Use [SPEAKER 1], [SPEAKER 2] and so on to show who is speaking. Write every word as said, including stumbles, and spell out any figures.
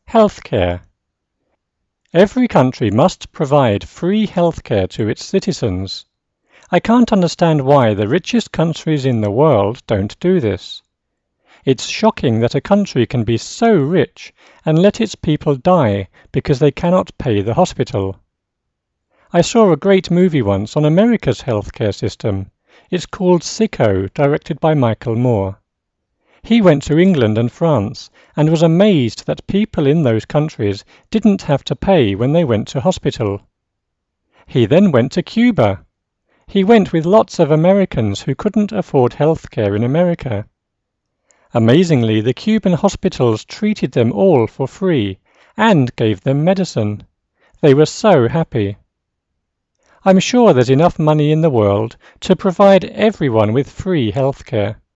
[SPEAKER 1] Healthcare. Every country must provide free healthcare to its citizens. I can't understand why the richest countries in the world don't do this. It's shocking that a country can be so rich and let its people die because they cannot pay the hospital. I saw a great movie once on America's healthcare system. It's called Sicko, directed by Michael Moore. He went to England and France and was amazed that people in those countries didn't have to pay when they went to hospital. He then went to Cuba. He went with lots of Americans who couldn't afford health care in America. Amazingly, the Cuban hospitals treated them all for free and gave them medicine. They were so happy. I'm sure there's enough money in the world to provide everyone with free health care.